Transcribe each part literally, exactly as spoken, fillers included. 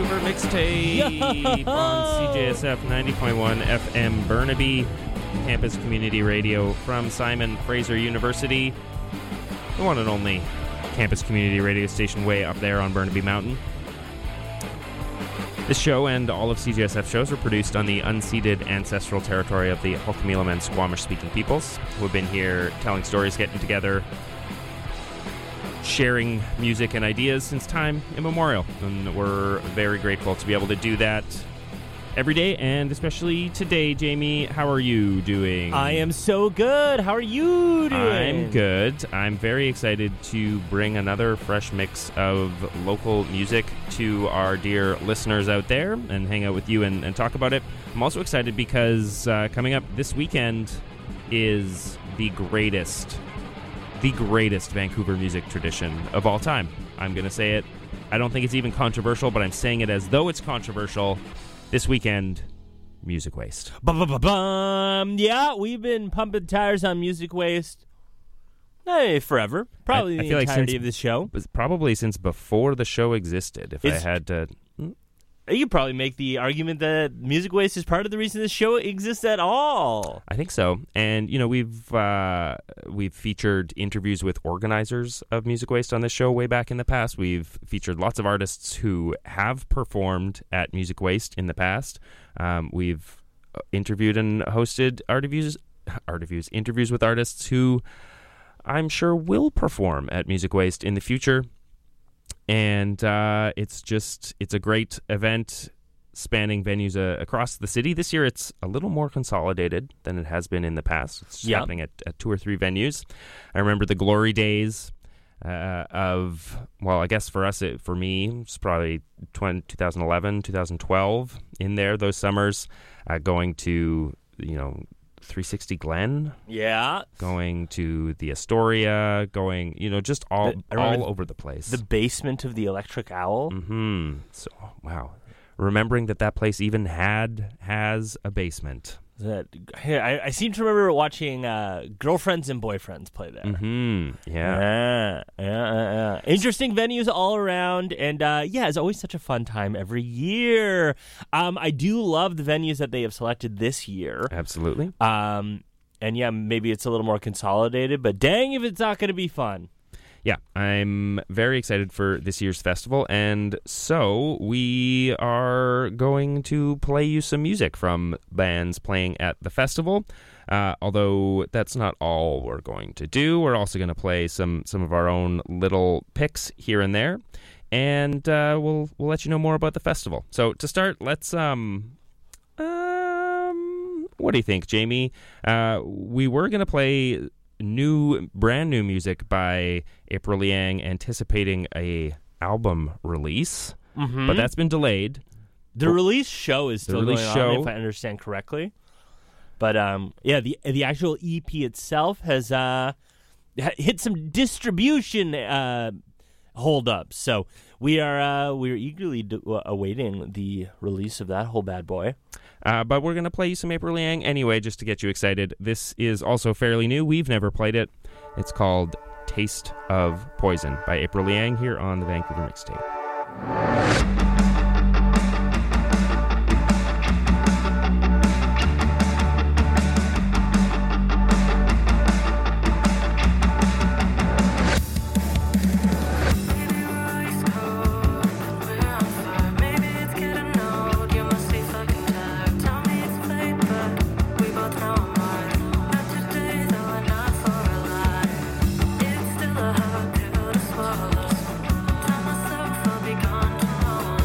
Vancouver Mixtape on C J S F ninety point one F M Burnaby, campus community radio from Simon Fraser University, the one and only campus community radio station way up there on Burnaby Mountain. This show and all of C J S F shows are produced on the unceded ancestral territory of the Hul'qumi'num and Squamish-speaking peoples, who have been here telling stories, getting together, sharing music and ideas since time immemorial. And we're very grateful to be able to do that every day, and especially today. Jamie, how are you doing? I am so good. How are you doing? I'm good. I'm very excited to bring another fresh mix of local music to our dear listeners out there and hang out with you and, and talk about it. I'm also excited because uh, coming up this weekend is the greatest the greatest Vancouver music tradition of all time. I'm going to say it. I don't think it's even controversial, but I'm saying it as though it's controversial. This weekend, Music Waste. Bum-bum-bum. Yeah, we've been pumping tires on Music Waste hey, forever. Probably I, I the feel entirety like since, of this show. Probably since before the show existed, if It's, I had to... You could probably make the argument that Music Waste is part of the reason this show exists at all. I think so. And, you know, we've uh, we've featured interviews with organizers of Music Waste on this show way back in the past. We've featured lots of artists who have performed at Music Waste in the past. Um, we've interviewed and hosted art reviews, art reviews, interviews with artists who I'm sure will perform at Music Waste in the future. And uh, it's just, it's a great event spanning venues uh, across the city. This year it's a little more consolidated than it has been in the past. It's yep. happening at, at two or three venues. I remember the glory days uh, of, well, I guess for us, it, for me, it's probably twenty eleven, twenty twelve in there, those summers, uh, going to, you know, three sixty Glen. Yeah. Going to the Astoria, going, you know, just all the, all over the place. The basement of the Electric Owl. Mm-hmm. So, wow. Remembering that that place even had, has a basement. That I, I seem to remember watching uh, Girlfriends and Boyfriends play there. Mm-hmm. Yeah. Yeah, yeah, yeah. Interesting venues all around, and uh, yeah, it's always such a fun time every year. Um, I do love the venues that they have selected this year. Absolutely. Um, and yeah, maybe it's a little more consolidated, but dang if it's not going to be fun. Yeah, I'm very excited for this year's festival, and so we are going to play you some music from bands playing at the festival. Uh, although that's not all we're going to do. We're also going to play some some of our own little picks here and there, and uh, we'll we'll let you know more about the festival. So to start, let's um um what do you think, Jamie? Uh, we were going to play new, brand new music by April Liang, anticipating a album release, mm-hmm. but that's been delayed. The well, release show is still going show, on, if I understand correctly. But um, yeah, the the actual E P itself has uh hit some distribution uh holdups, so we are uh, we are eagerly do- uh, awaiting the release of that whole bad boy. Uh, but we're going to play you some April Liang anyway, just to get you excited. This is also fairly new. We've never played it. It's called Taste of Poison by April Liang here on the Vancouver Mixtape. Tell myself I'll be gone tomorrow.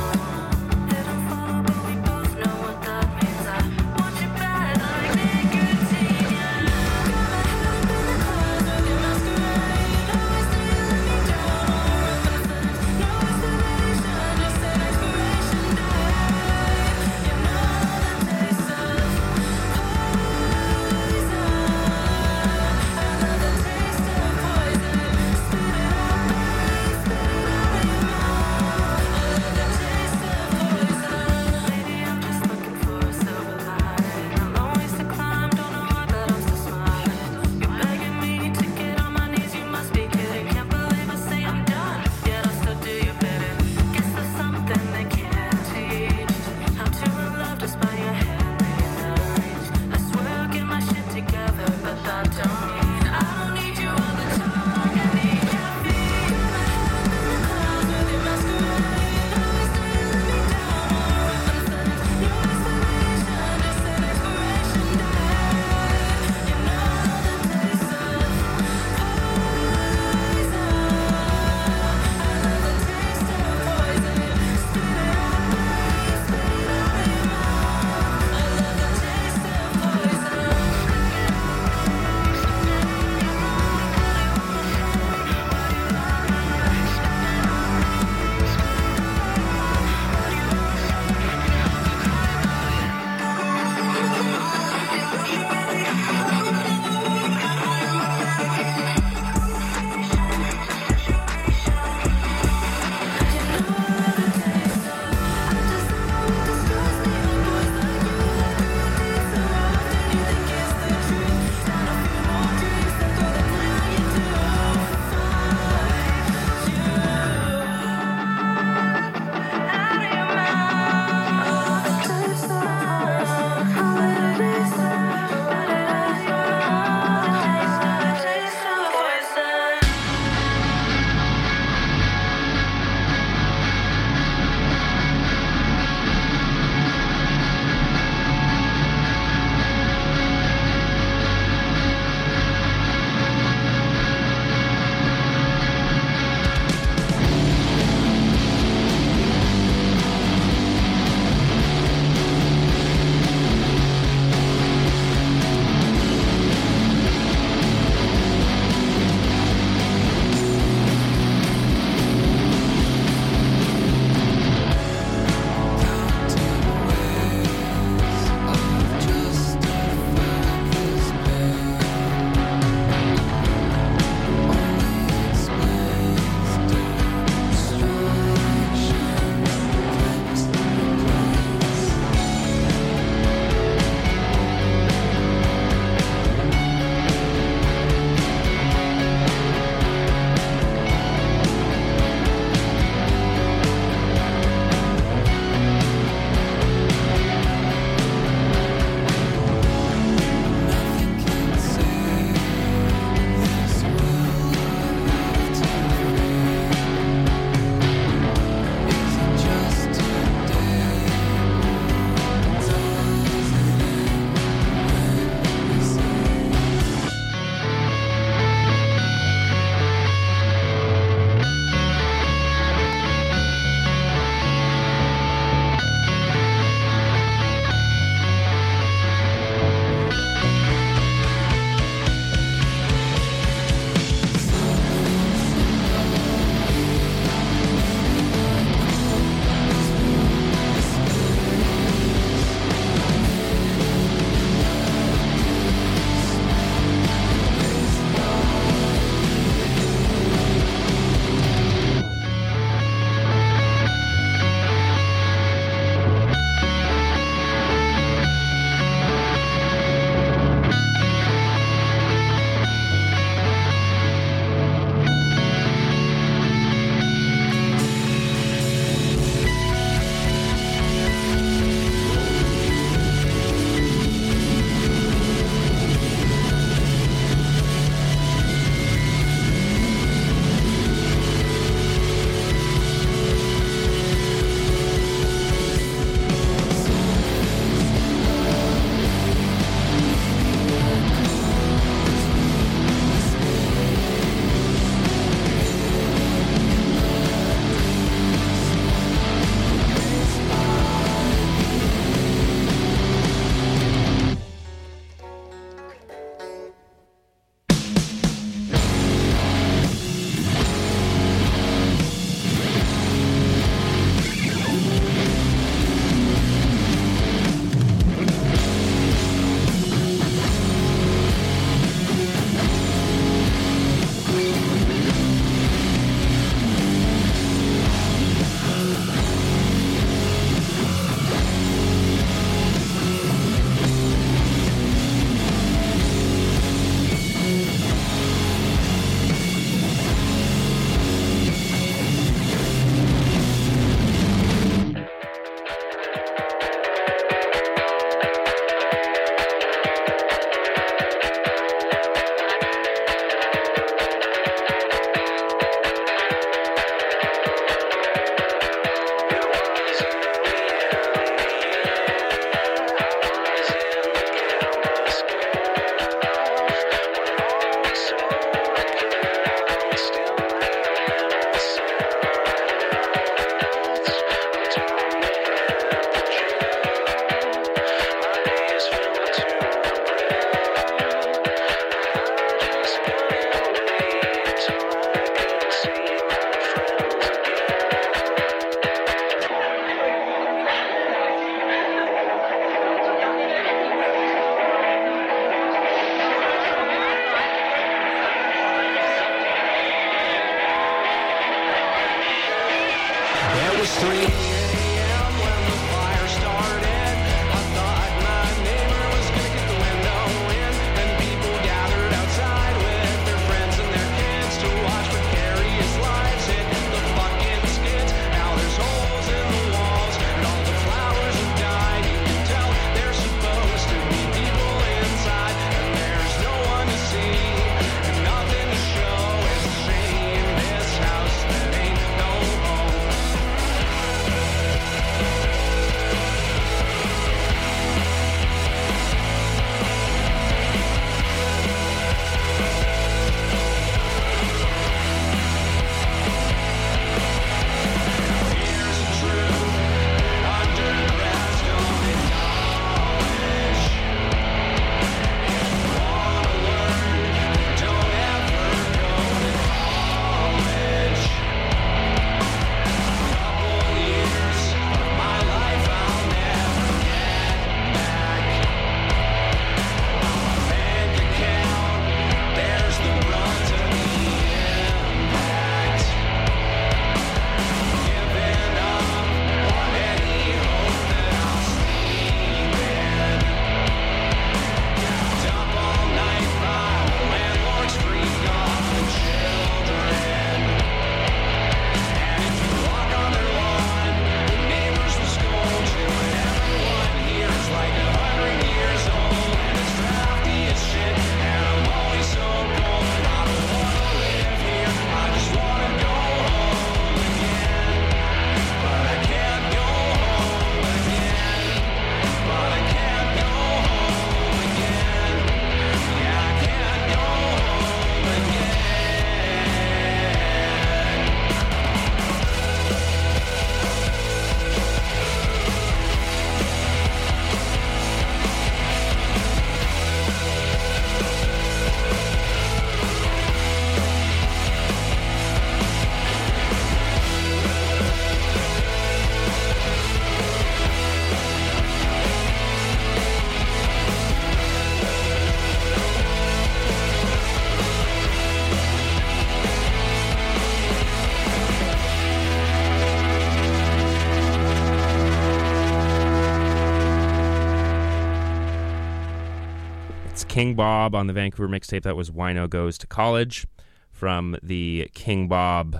It's King Bob on the Vancouver mixtape. That was Wino Goes to College from the King Bob...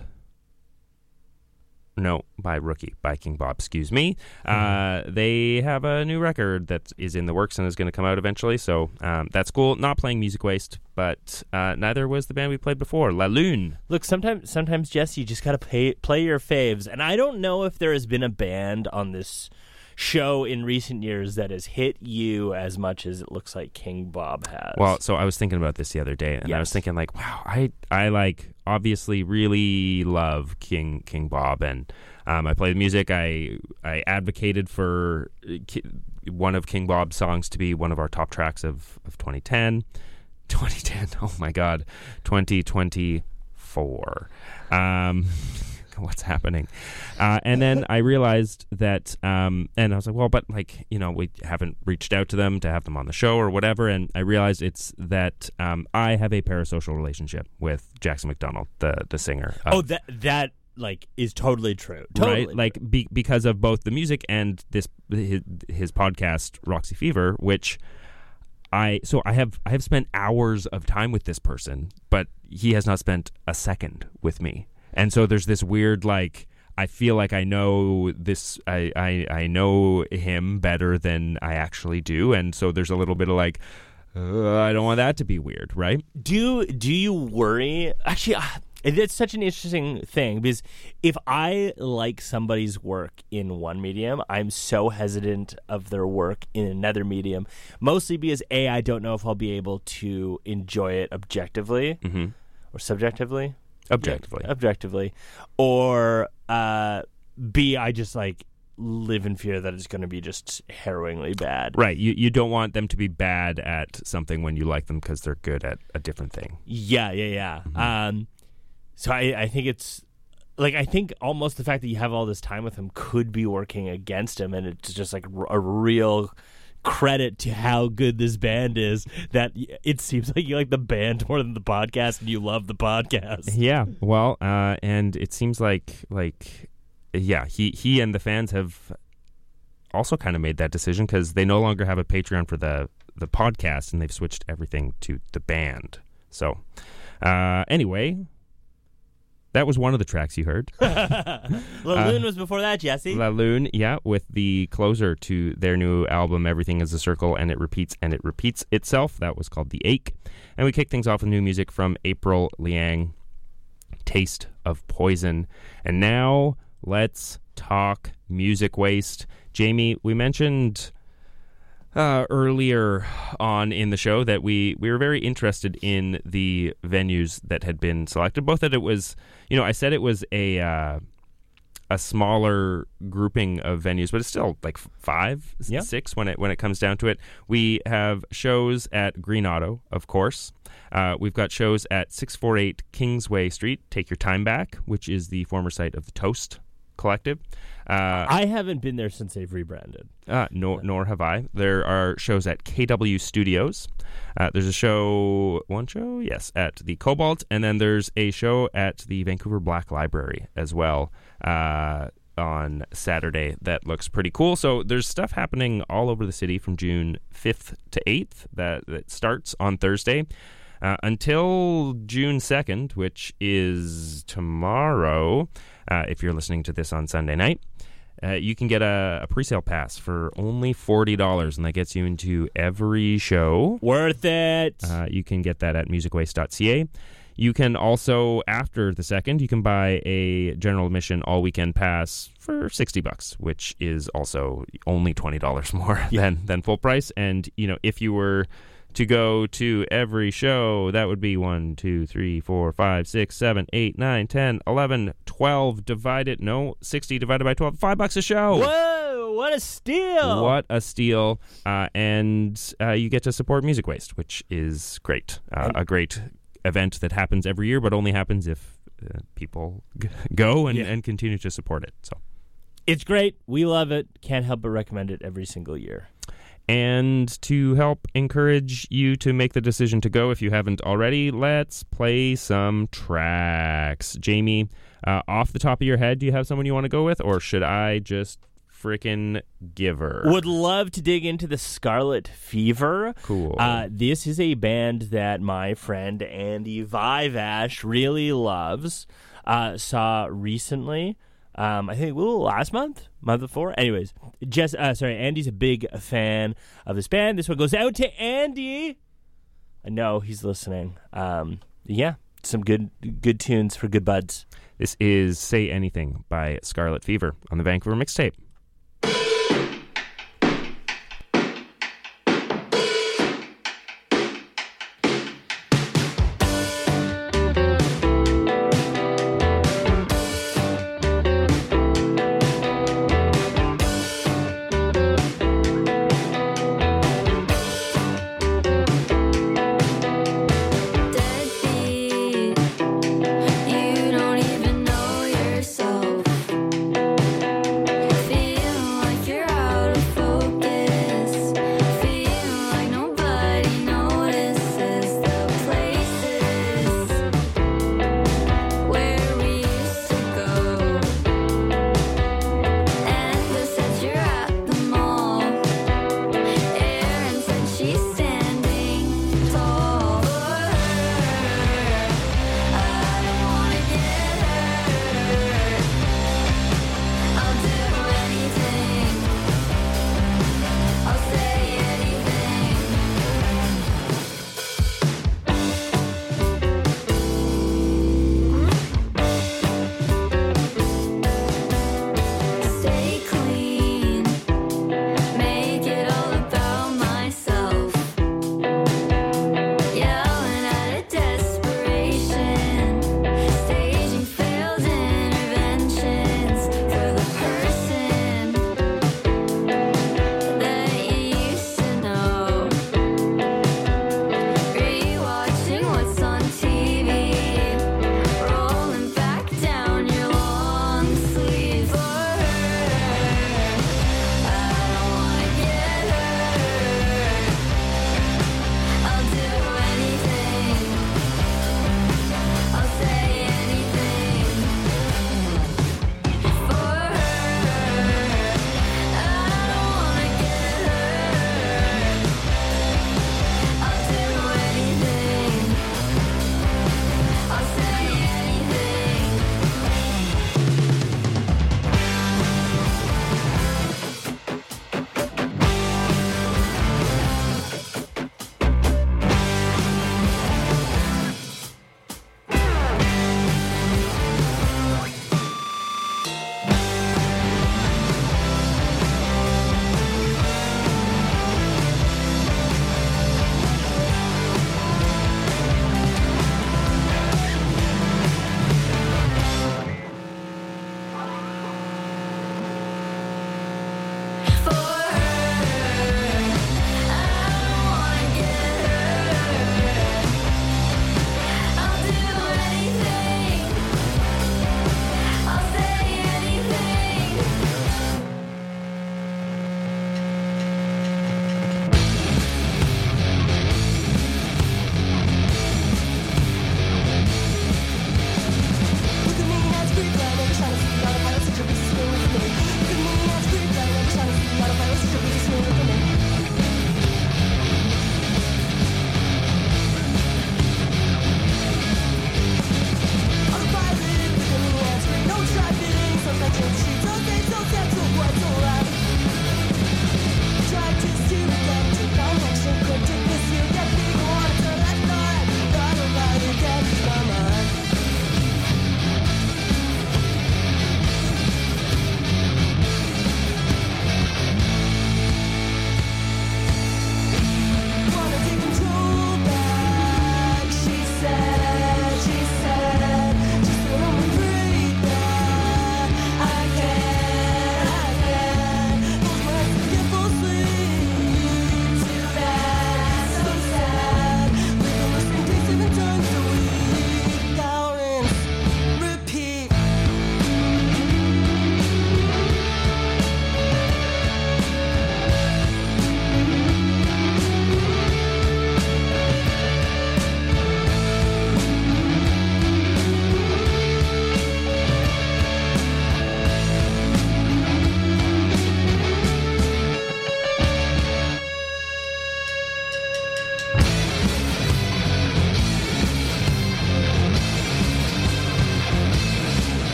No, by Rookie, by King Bob, excuse me. Mm-hmm. Uh, they have a new record that is in the works and is going to come out eventually, so um, that's cool. Not playing Music Waste, but uh, neither was the band we played before, La Lune. Look, sometimes, sometimes Jesse, you just got to play, play your faves, and I don't know if there has been a band on this show in recent years that has hit you as much as it looks like King Bob has. Well, so I was thinking about this the other day, and yes. I was thinking, like, wow, I, I like... obviously really love King King Bob, and um, I played music. I I advocated for Ki- one of King Bob's songs to be one of our top tracks of, of twenty ten. twenty ten, oh my God, twenty twenty-four. Um, what's happening? Uh, and then I realized that, um, and I was like, well, but like, you know, we haven't reached out to them to have them on the show or whatever. And I realized it's that um, I have a parasocial relationship with Jackson McDonald, the the singer. Of, oh, that that like is totally true. Totally right? Like be, because of both the music and this his, his podcast, Roxy Fever, which I so I have I have spent hours of time with this person, but he has not spent a second with me. And so there's this weird, like, I feel like I know this, I, I, I know him better than I actually do. And so there's a little bit of like, uh, I don't want that to be weird, right? Do do you worry? Actually, uh, it's such an interesting thing because if I like somebody's work in one medium, I'm so hesitant of their work in another medium, mostly because, A, I don't know if I'll be able to enjoy it objectively mm-hmm. or subjectively. Objectively. Yeah, objectively. Or uh, B, I just like live in fear that it's going to be just harrowingly bad. Right. You you don't want them to be bad at something when you like them because they're good at a different thing. Yeah, yeah, yeah. Mm-hmm. Um, so I, I think it's like, I think almost the fact that you have all this time with him could be working against him, and it's just like a real credit to how good this band is that it seems like you like the band more than the podcast and you love the podcast. Yeah, well, uh, and it seems like like yeah, he he and the fans have also kind of made that decision because they no longer have a Patreon for the the podcast and they've switched everything to the band. So uh, anyway, that was one of the tracks you heard. La Lune uh, was before that, Jesse. La Lune, yeah, with the closer to their new album, Everything is a Circle, and It Repeats, and It Repeats Itself. That was called The Ache. And we kick things off with new music from April Liang, Taste of Poison. And now let's talk Music Waste. Jamie, we mentioned uh, earlier on in the show that we, we were very interested in the venues that had been selected, both that it was... You know, I said it was a uh, a smaller grouping of venues, but it's still like five, yeah. six when it when it comes down to it. We have shows at Green Auto, of course. Uh, we've got shows at six forty-eight Kingsway Street, Take Your Time Back, which is the former site of the Toast Collective. Uh, I haven't been there since they've rebranded. Uh, nor, nor have I. There are shows at K W Studios. Uh, there's a show, one show, yes, at the Cobalt, and then there's a show at the Vancouver Black Library as well uh, on Saturday that looks pretty cool. So there's stuff happening all over the city from June fifth to eighth that, that starts on Thursday uh, until June second, which is tomorrow. Uh, if you're listening to this on Sunday night, uh, you can get a, a pre-sale pass for only forty dollars, and that gets you into every show. Worth it. Uh, you can get that at music waste dot c a. You can also, after the second, you can buy a general admission all-weekend pass for sixty bucks, which is also only twenty dollars more yeah. than, than full price. And, you know, if you were to go to every show, that would be one, two, three, four, five, six, seven, eight, nine, ten, eleven, twelve divided, no, sixty divided by twelve, five bucks a show. Whoa, what a steal. What a steal. Uh, and uh, you get to support Music Waste, which is great. Uh, a great event that happens every year, but only happens if uh, people g- go and, yeah. and continue to support it. So it's great. We love it. Can't help but recommend it every single year. And to help encourage you to make the decision to go if you haven't already, let's play some tracks. Jamie, uh, off the top of your head, do you have someone you want to go with, or should I just frickin' giver. Would love to dig into the Scarlet Fever. Cool. Uh, this is a band that my friend Andy Vivash really loves. Uh, saw recently. Um, I think ooh, last month, month before. Anyways, just uh, sorry, Andy's a big fan of this band. This one goes out to Andy. I know he's listening. Um, yeah, some good good tunes for good buds. This is Say Anything by Scarlet Fever on the Vancouver Mixtape. You don't even know yourself.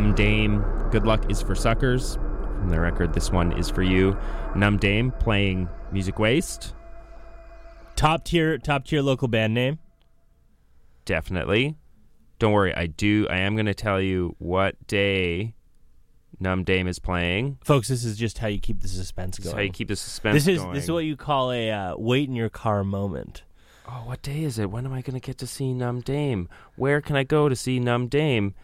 Numb Dame, Good Luck is for Suckers. From the record, this one is for you. Numb Dame playing Music Waste. Top tier, top tier local band name. Definitely. Don't worry, I do. I am going to tell you what day Numb Dame is playing. Folks, this is just how you keep the suspense This going. is how you keep the suspense this is going. this is what you call a uh, wait in your car moment. Oh, what day is it? When am I going to get to see Numb Dame? Where can I go to see Numb Dame?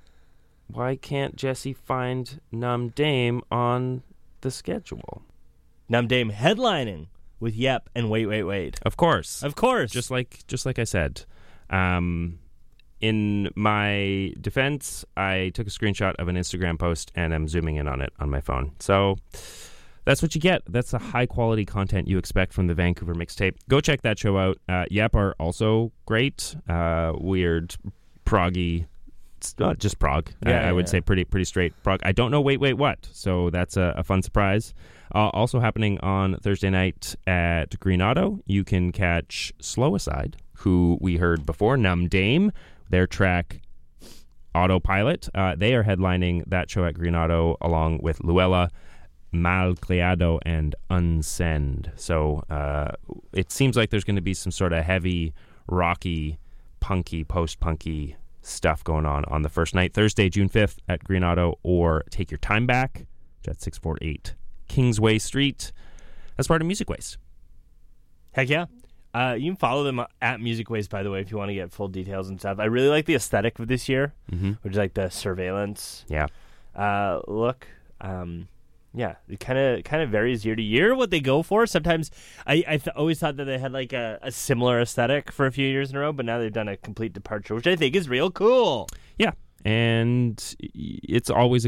Why can't Jesse find Numb Dame on the schedule? Numb Dame headlining with Yep and Wait Wait Wait. Of course. Of course. Just like just like I said. Um, in my defense, I took a screenshot of an Instagram post and I'm zooming in on it on my phone. So that's what you get. That's the high-quality content you expect from the Vancouver Mixtape. Go check that show out. Uh, Yep are also great. Uh, weird, proggy, uh, just prog. Yeah, I, I would yeah. say pretty pretty straight prog. I don't know Wait Wait What, so that's a, a fun surprise. Uh, also happening on Thursday night at Green Auto, you can catch Slow Aside, who we heard before, Numb Dame, their track Autopilot. Uh, they are headlining that show at Green Auto along with Luella, Malcriado, and Unsend. So uh, it seems like there's going to be some sort of heavy, rocky, punky, post-punky stuff going on on the first night, Thursday, June fifth at Green Auto, or Take Your Time Back, which at six forty-eight Kingsway Street, as part of Music Waste. Heck yeah. Uh, you can follow them at Music Waste, by the way, if you want to get full details and stuff. I really like the aesthetic of this year, Mm-hmm. which is like the surveillance Yeah. uh, look. Um, yeah, it kind of kind of varies year to year what they go for. Sometimes I, I th- always thought that they had like a, a similar aesthetic for a few years in a row, but now they've done a complete departure, which I think is real cool. Yeah. And it's always a